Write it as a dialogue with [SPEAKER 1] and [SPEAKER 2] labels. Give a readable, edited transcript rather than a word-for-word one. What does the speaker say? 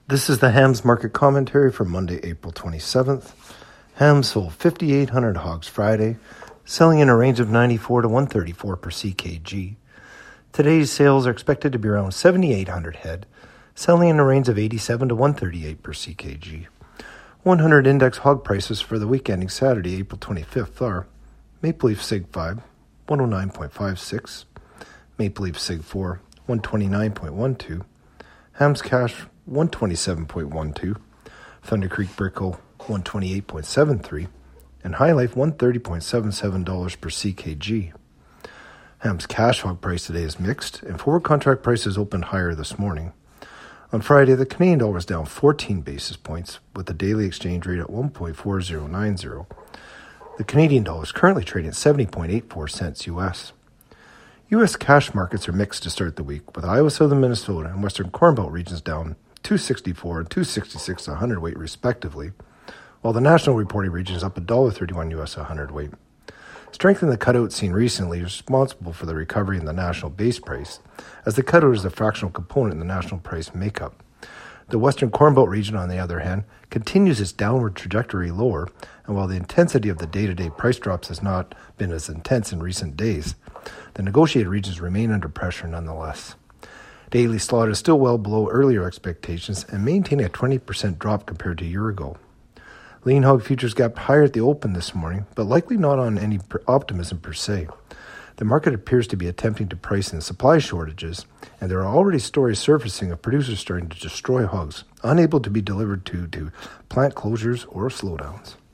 [SPEAKER 1] This is the hams market commentary for Monday, April 27th. Hams sold 5,800 hogs Friday, selling in a range of 94 to 134 per ckg. Today's sales are expected to be around 7,800 head, selling in a range of 87 to 138 per ckg. 100 index hog prices for the week ending Saturday, April 25th are Maple Leaf Sig 5, 109.56, Maple Leaf Sig 4, 129.12, Hams Cash 127.12, Thunder Creek Brickle 128.73, and High Life $130.77 per ckg. Hams cash hog price today is mixed, and forward contract prices opened higher this morning. On Friday, the Canadian dollar was down 14 basis points, with the daily exchange rate at 1.4090. The Canadian dollar is currently trading at 70.84 cents U.S. U.S. cash markets are mixed to start the week, with Iowa, Southern Minnesota, and Western Corn Belt regions down 264 and 266 a hundredweight respectively, while the national reporting region is up $1.31 U.S. a hundredweight. Strength in the cutout seen recently is responsible for the recovery in the national base price, as the cutout is a fractional component in the national price makeup. The Western Corn Belt region, on the other hand, continues its downward trajectory lower, and while the intensity of the day-to-day price drops has not been as intense in recent days, the negotiated regions remain under pressure nonetheless. Daily slaughter is still well below earlier expectations and maintaining a 20% drop compared to a year ago. Lean hog futures gapped higher at the open this morning, but likely not on any optimism per se. The market appears to be attempting to price in supply shortages, and there are already stories surfacing of producers starting to destroy hogs, unable to be delivered to plant closures or slowdowns.